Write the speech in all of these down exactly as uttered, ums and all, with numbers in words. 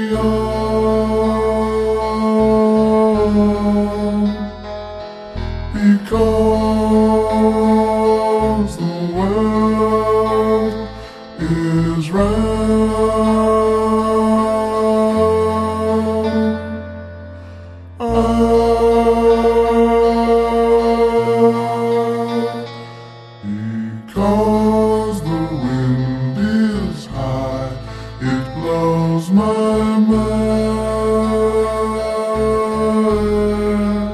beyond, because the world is round. Ah, because the wind is high, it blows my mind.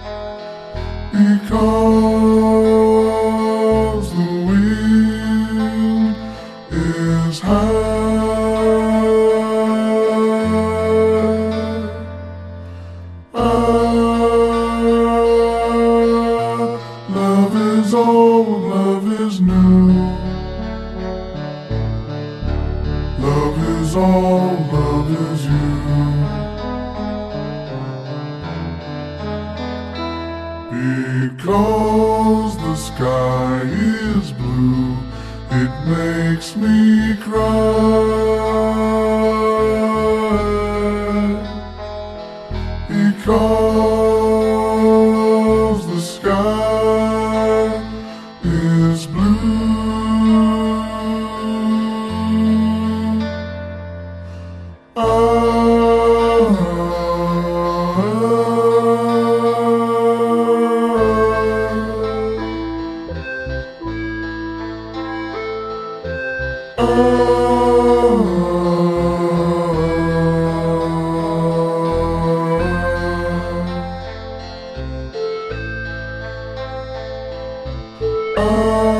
Because the wind is high. Ah, love is old, love is new. Love is all, love is you. Because the sky is blue, it makes me cry. Because the sky is blue. Oh,